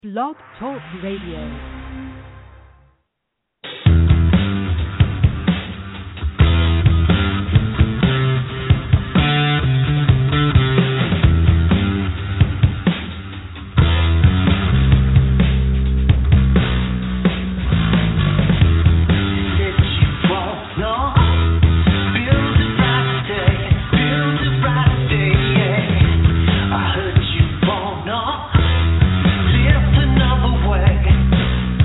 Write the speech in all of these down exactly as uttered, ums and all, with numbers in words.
Blog Talk Radio. Lift another way.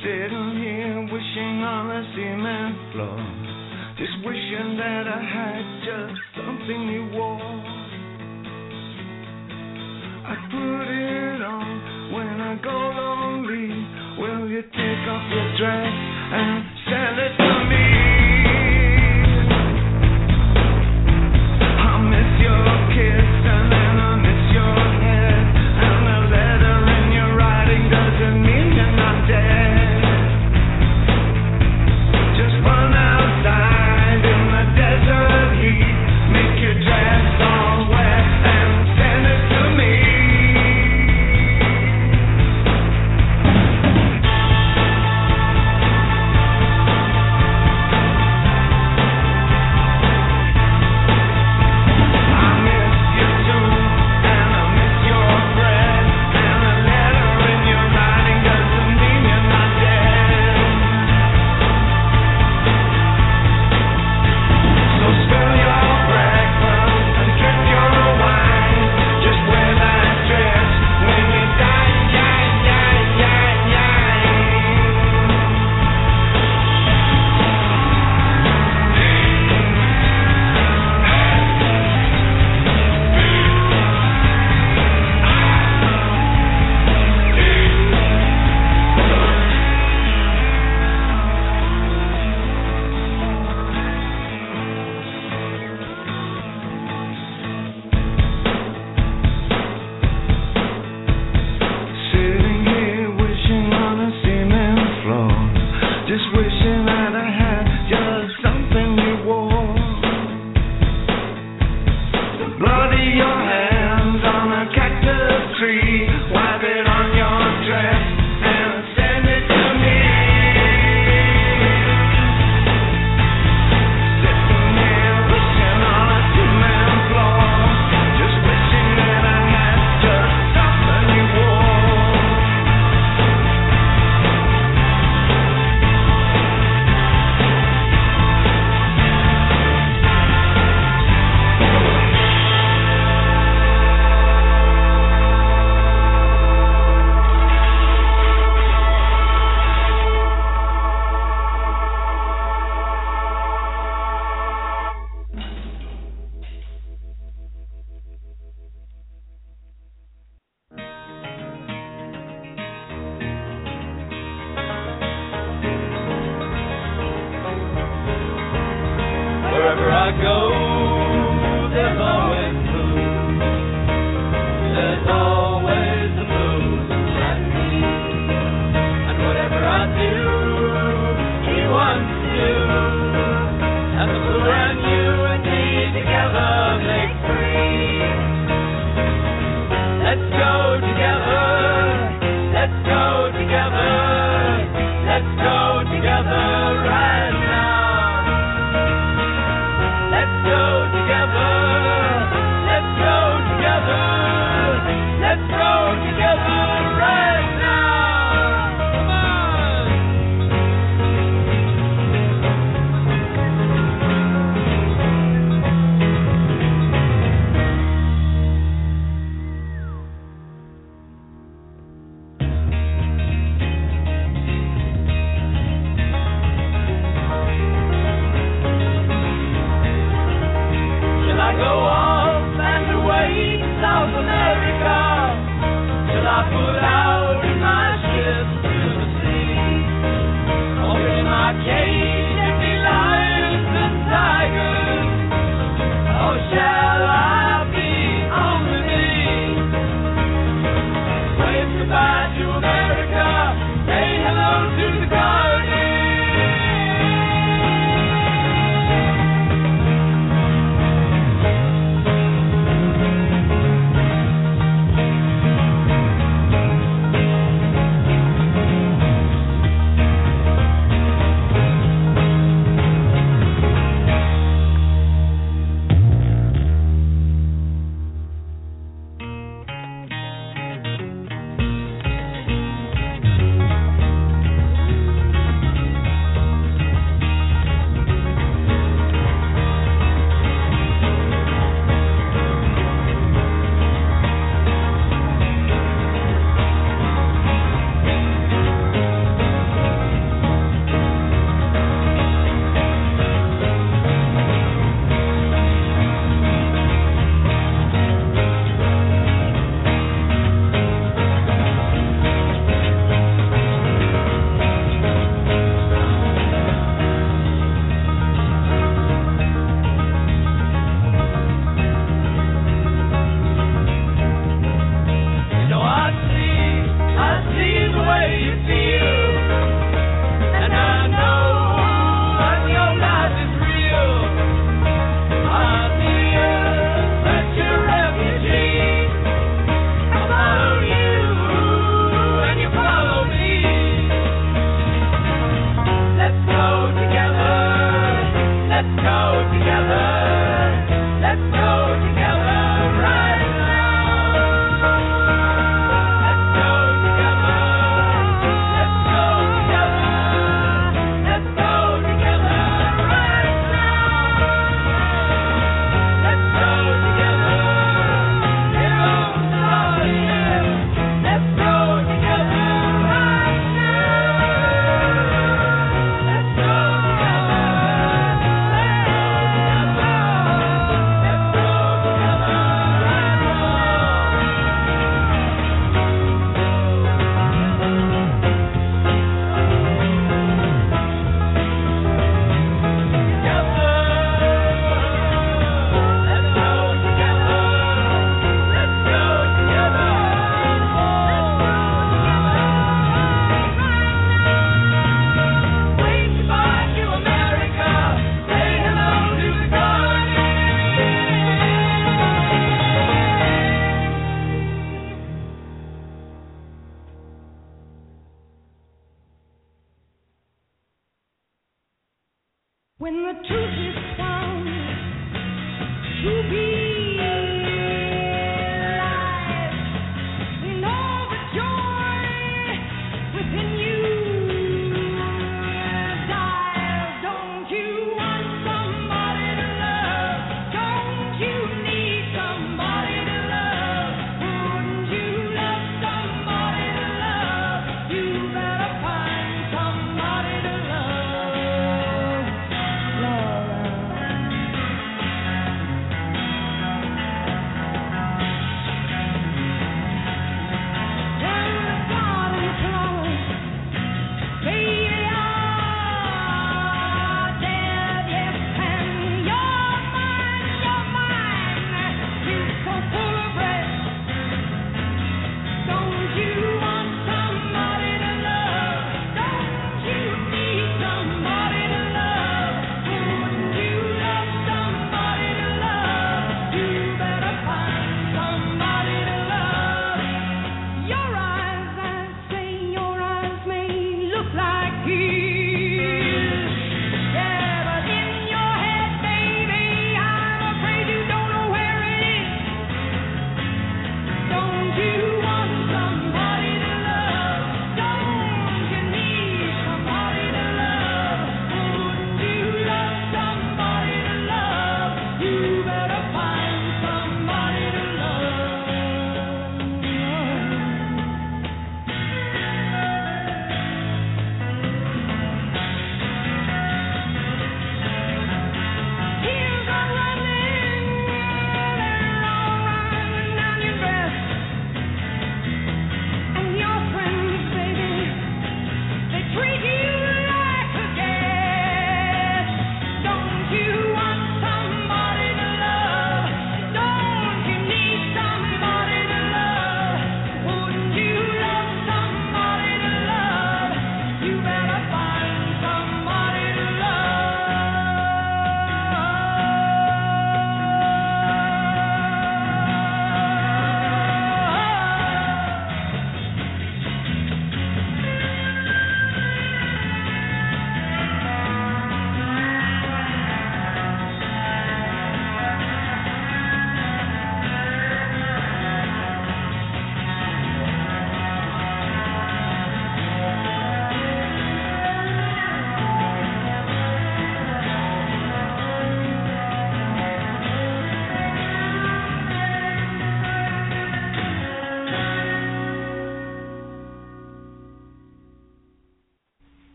Sitting here wishing on a cement floor, just wishing that I had just something you wore. I put it on when I go lonely. Will you take off your dress and send it to me? I miss your kiss and then I miss your head, and the letter in your writing doesn't mean you're not dead. Just run outside in the desert heat, make your dress all wet and send it to me.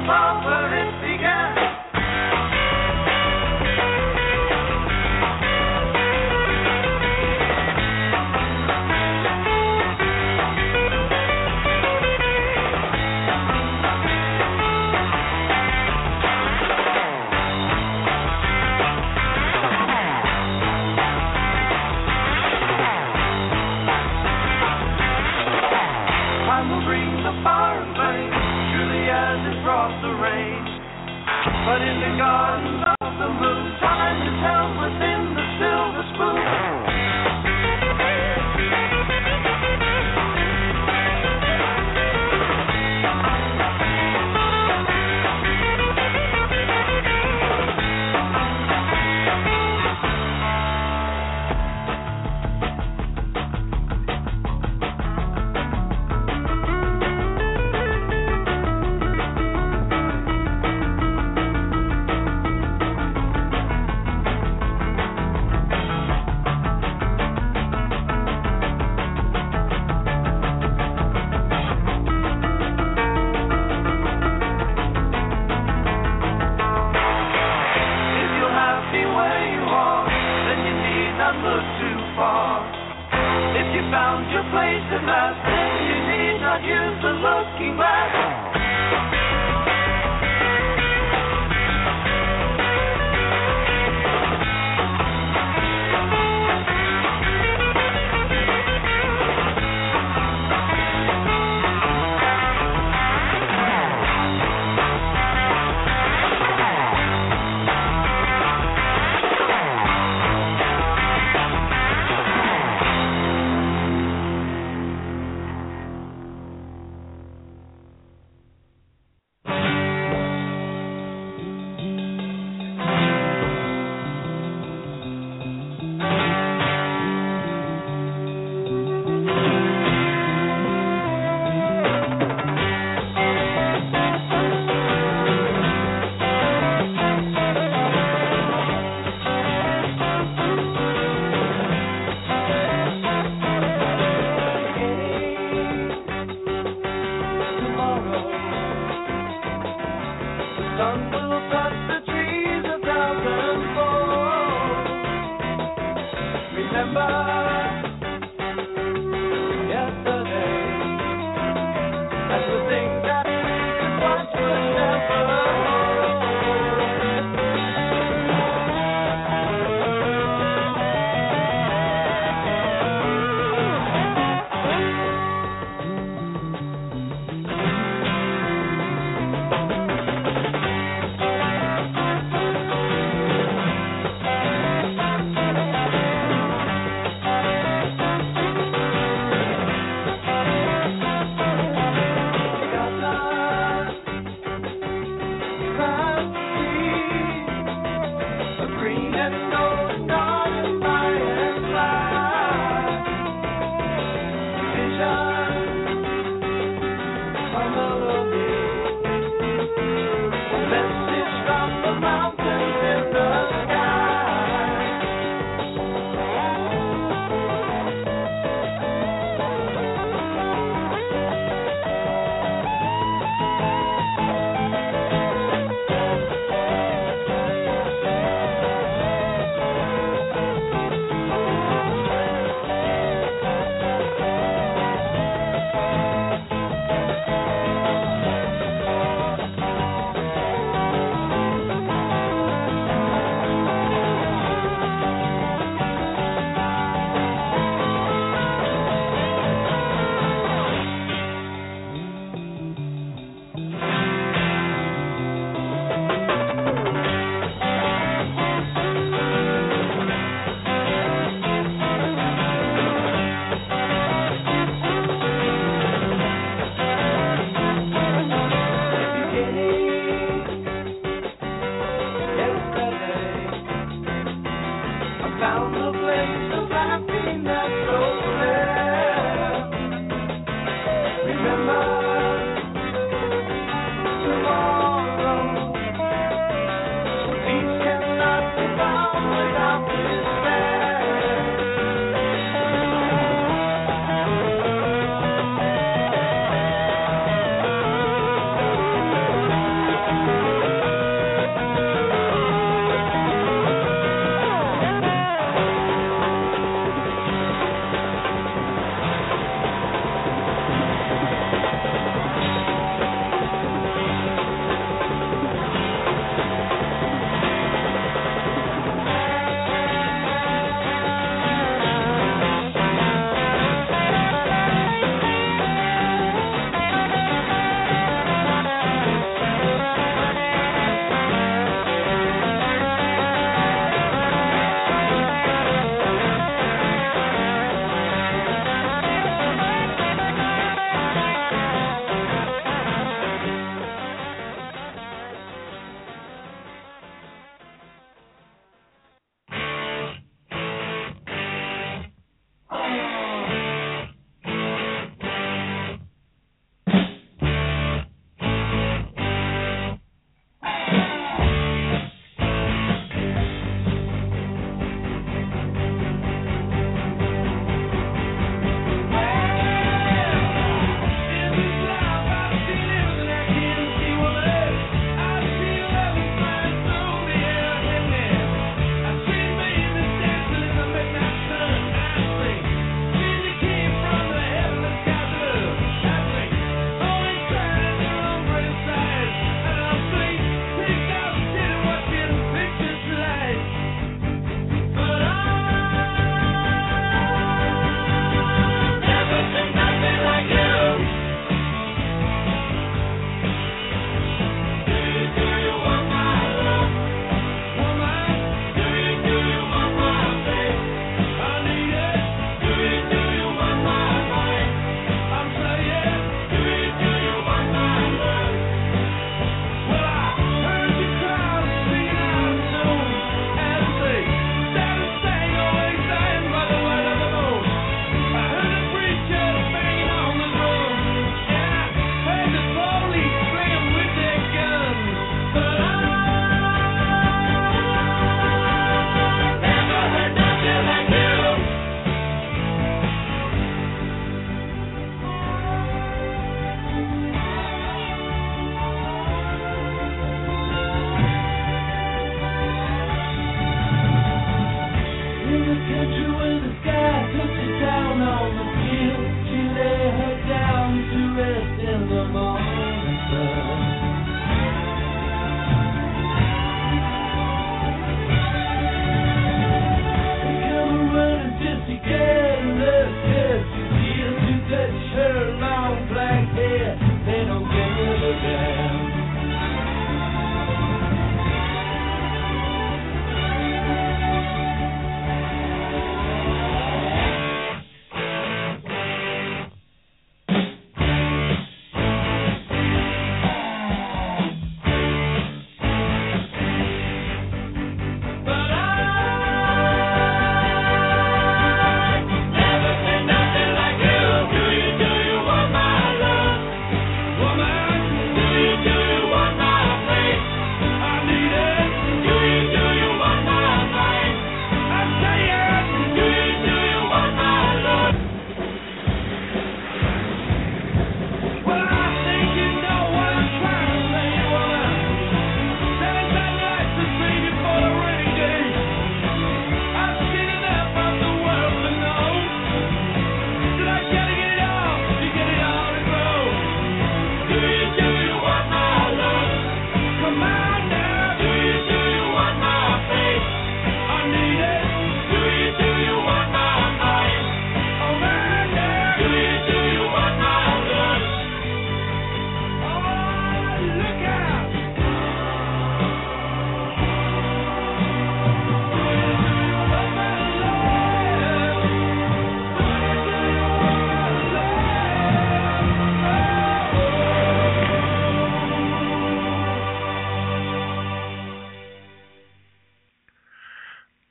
above where it began. But in the garden of the moon, time is held within the silver spoon.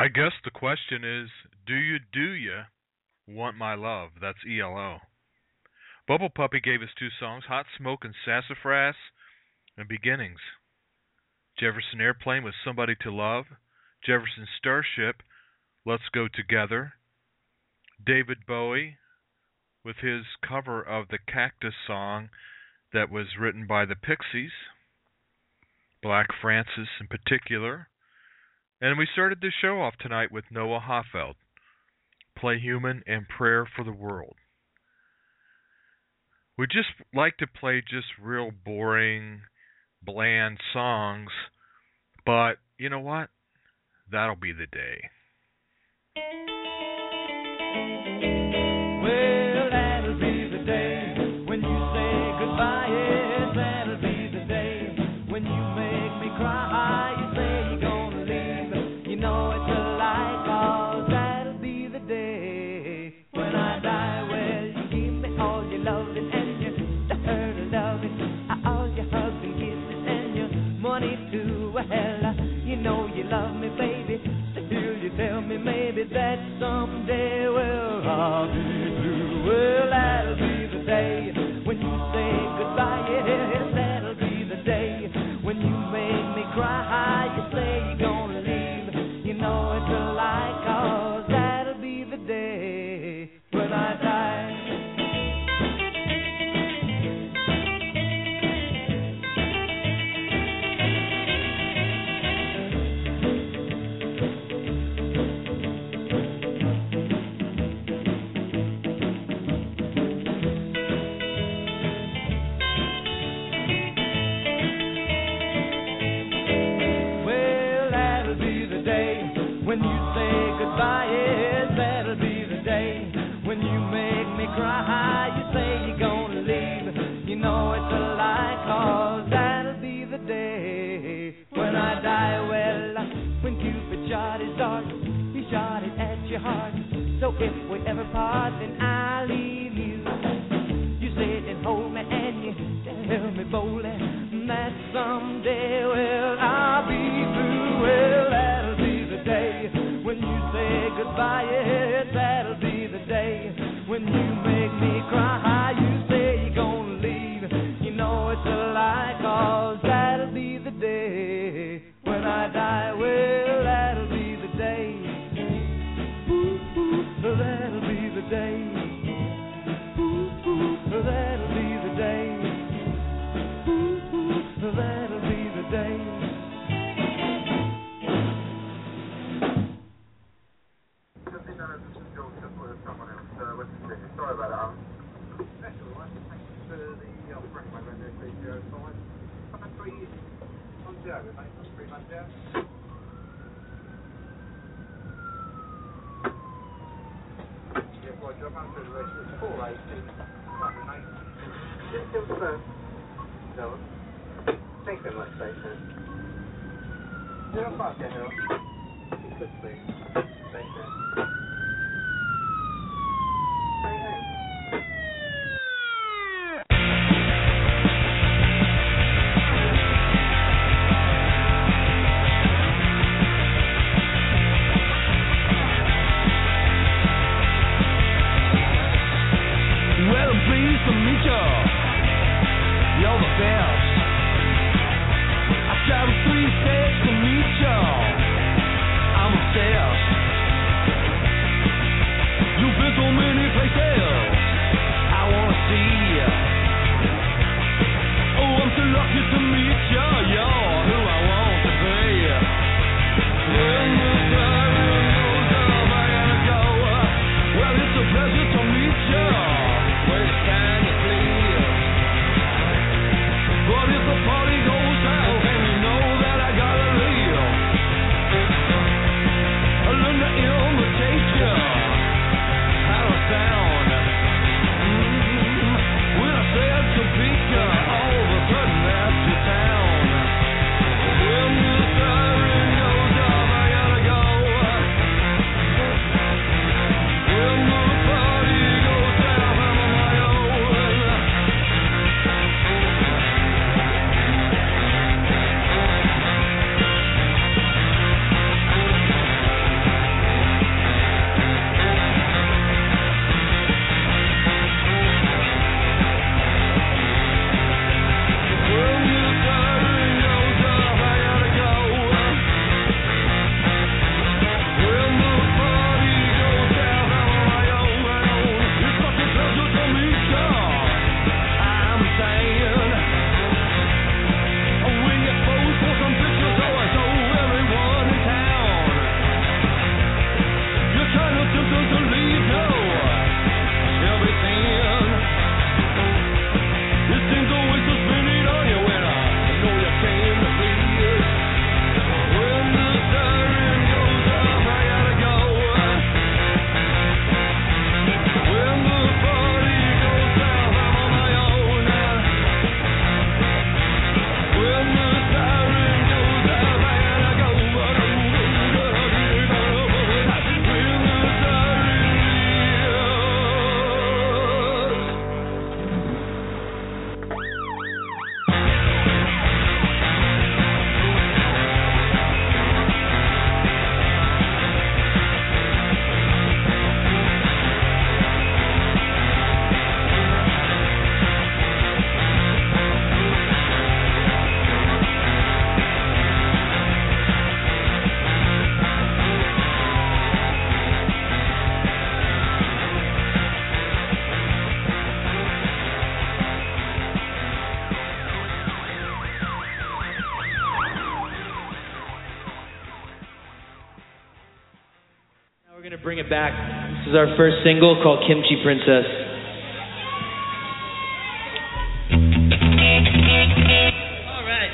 I guess the question is, do you, do you want my love? That's E L O. Bubble Puppy gave us two songs, Hot Smoke and Sassafras, and Beginnings. Jefferson Airplane with Somebody to Love. Jefferson Starship, Let's Go Together. David Bowie with his cover of the Cactus song that was written by the Pixies. Black Francis in particular. And we started this show off tonight with Noah Hoffeld, Play Human and Prayer for the World. We just like to play just real boring, bland songs, but you know what? That'll be the day. Well, that'll be the day when you say goodbye. Yes, that'll be the day when you make me cry. You say you're gonna leave. You know it's a lie, 'cause that'll be the day when I die. Well, you give me all your loving and your hurt of loving, all your hugs and kisses and your money too. Well, you know you love me, baby. Still you tell me maybe that someday, well, I'll be through. Well, that'll be the day when you say goodbye. Yes, that'll be the day when you make me cry. You say you're gonna leave. You know it's a lie, 'cause that'll be the day when I die. When you say goodbye, yes, that'll be the day when you make me cry. You say you're gonna leave. You know it's a lie, 'cause that'll be the day when I die. Well, when Cupid shot his dart, he shot it at your heart. So if we ever part, then I'll leave you. You sit and hold me and you tell me boldly that someday, well, I'll be through. Well, that'll be the day when you say goodbye. Yes, that'll be the day when you make me cry. You say you're gonna leave. You know it's a lie, 'cause that'll be the day when I die. Well, that'll be the day. Ooh, ooh, that'll be the day. Ooh, ooh, that'll be the day. Ooh, ooh, that'll be the day. Sorry about that. That's all right. Thanks for the uh, break, my radio video fine. Come and three on Joe, mate. That's three on Joe. Yeah, boy, Joe, I'm through the rest. It's four eighteen. Something, mate. Just still first. No. Thanks very much, Station. Yeah, I'm fine, yeah, it could be. Station. Three states to meet y'all. I'm obsessed. Bring it back. This is our first single called Kimchi Princess. All right.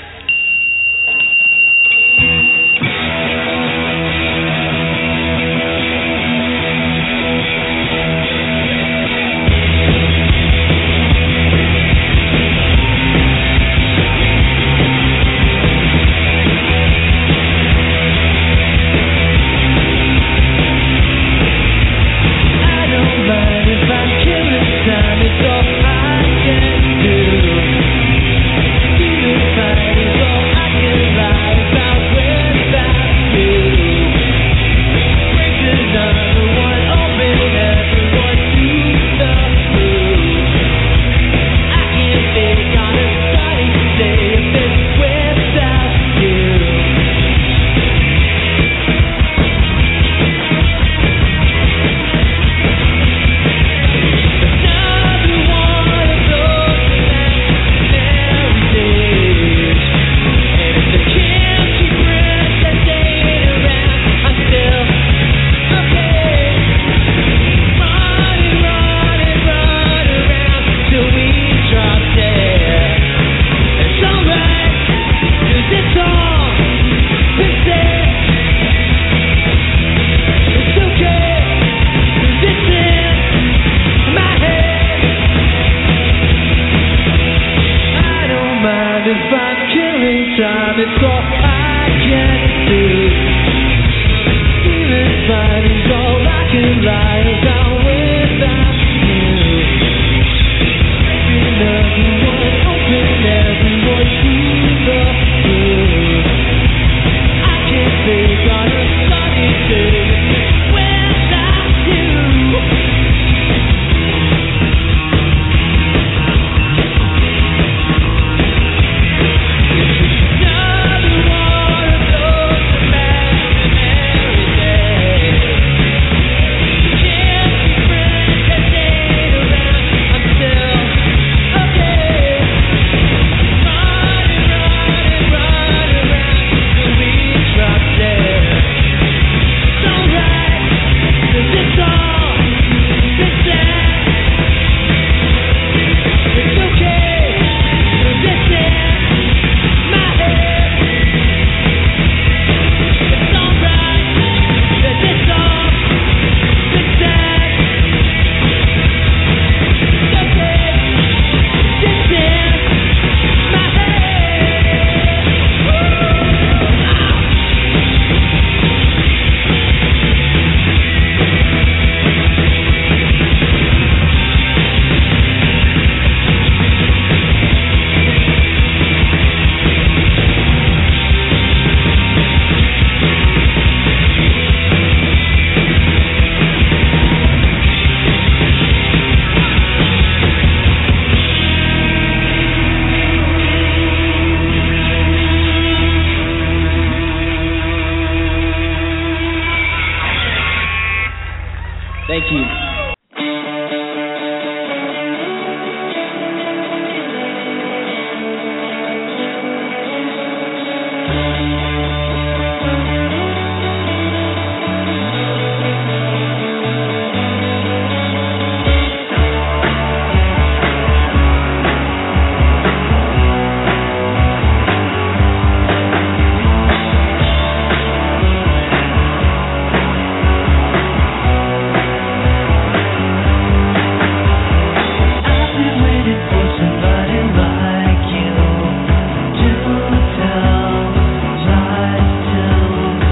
Thank you. Somebody like you to tell lies to.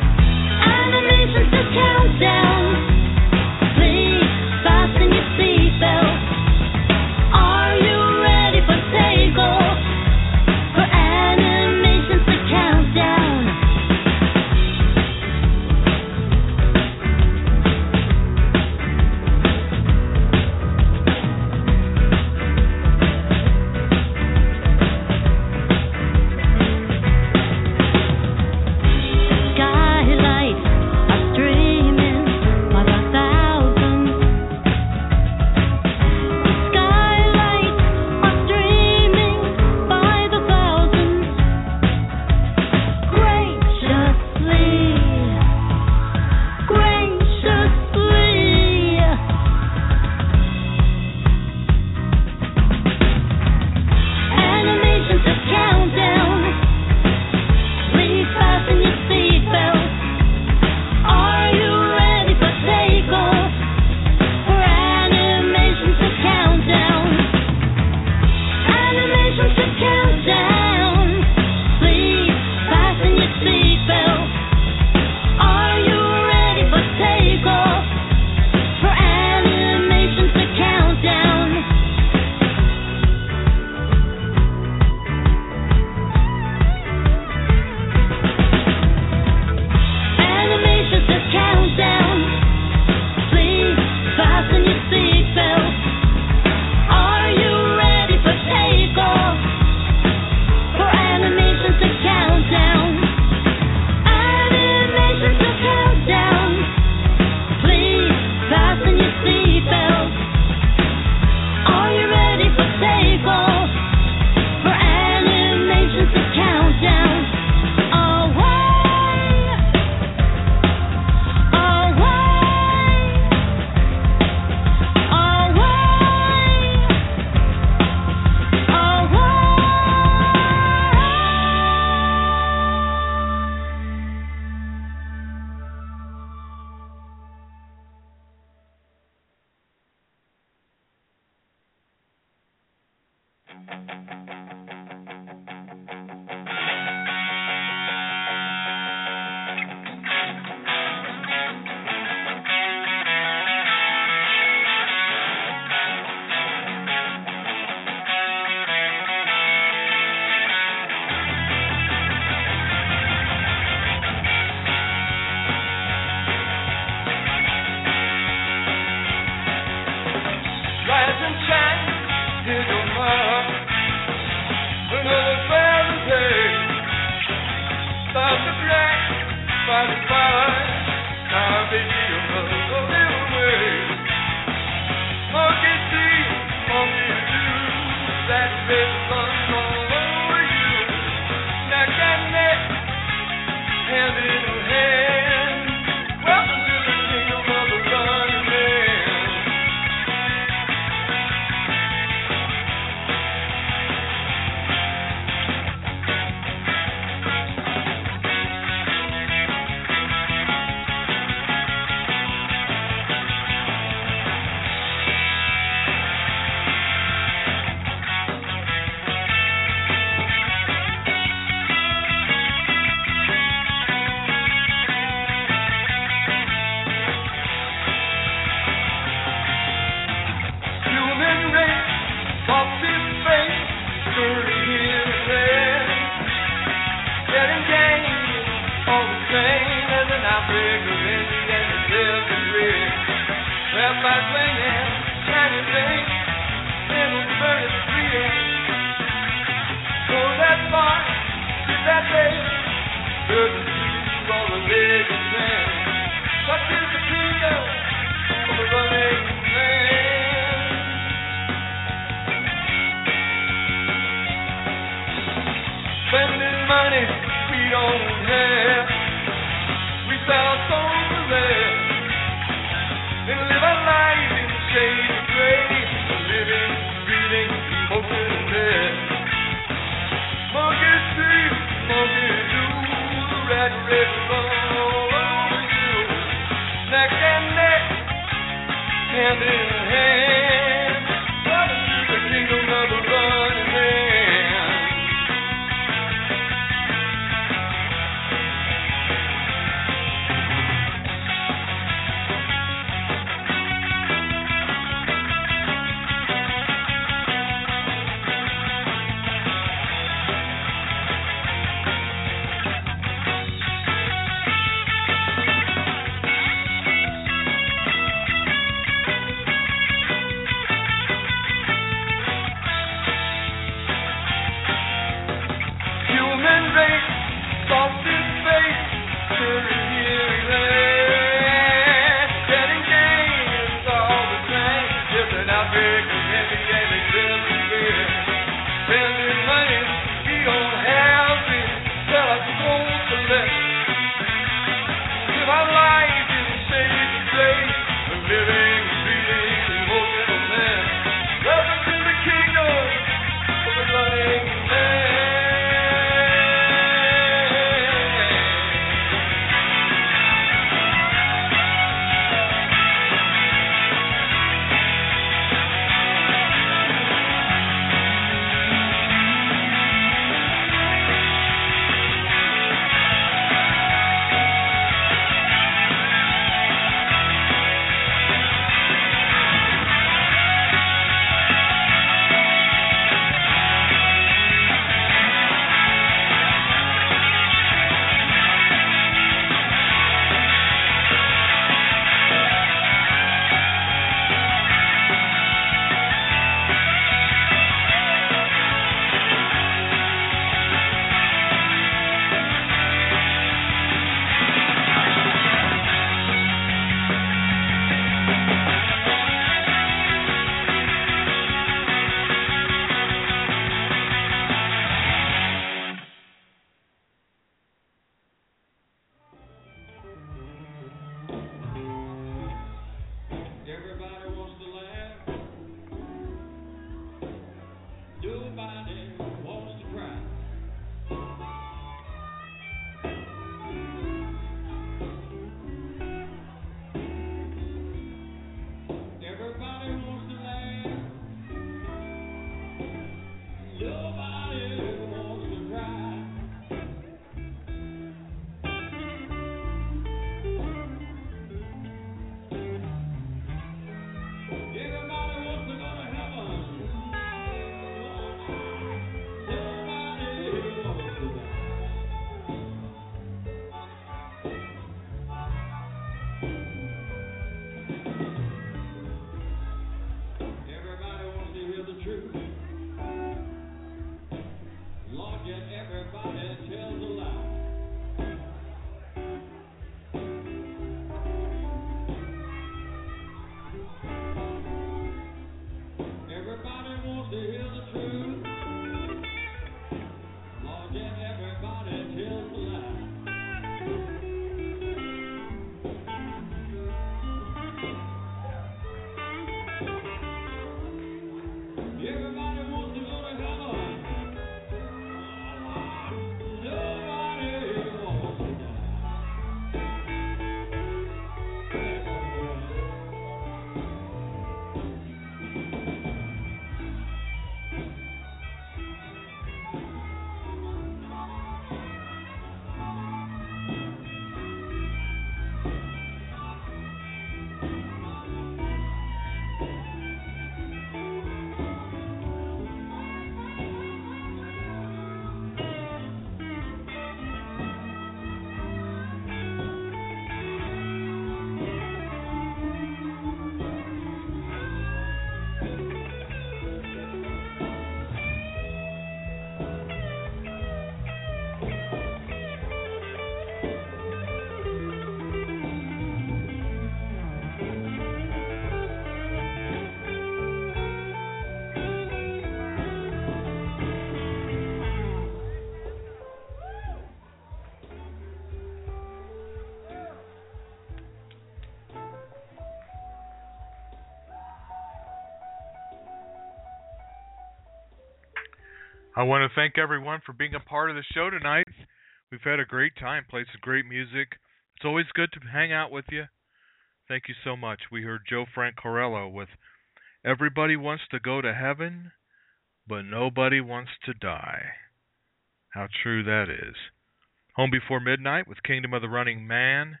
I want to thank everyone for being a part of the show tonight. We've had a great time, played some great music. It's always good to hang out with you. Thank you so much. We heard Joe Frank Corello with Everybody Wants to Go to Heaven, but Nobody Wants to Die. How true that is. Home Before Midnight with Kingdom of the Running Man.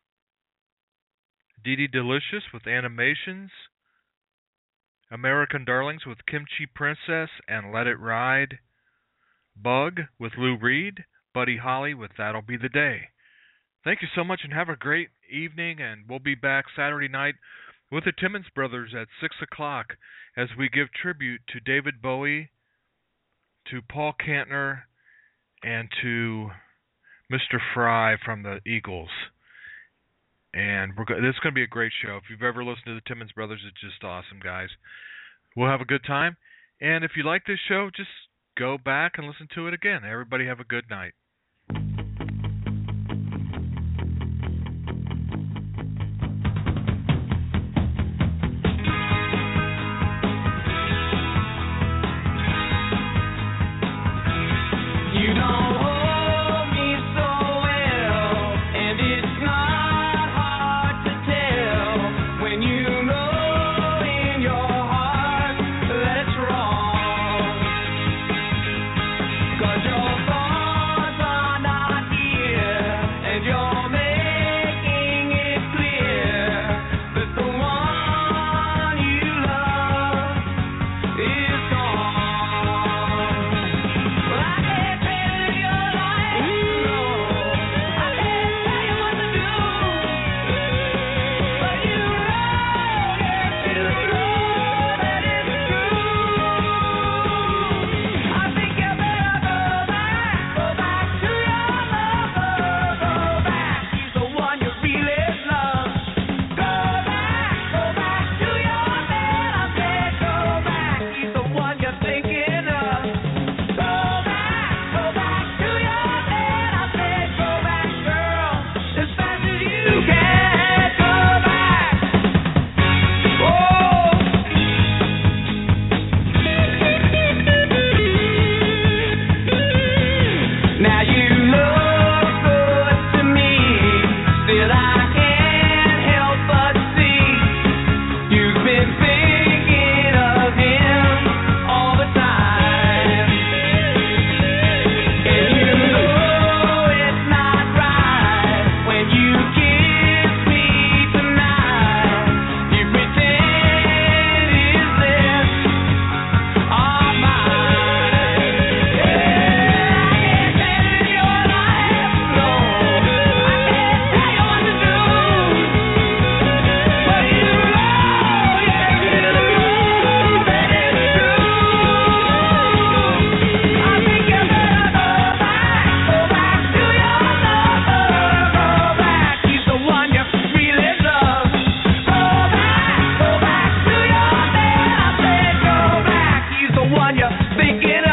Dee Dee Delicious with Animations. American Darlings with Kimchi Princess and Let It Ride. Bug with Lou Reed. Buddy Holly with That'll Be the Day. Thank you so much and have a great evening, and we'll be back Saturday night with the Timmons Brothers at six o'clock as we give tribute to David Bowie, to Paul Kantner, and to Mister Fry from the Eagles. And we're go- this is going to be a great show. If you've ever listened to the Timmons Brothers, it's just awesome, guys. We'll have a good time. And if you like this show, just go back and listen to it again. Everybody have a good night. Thinking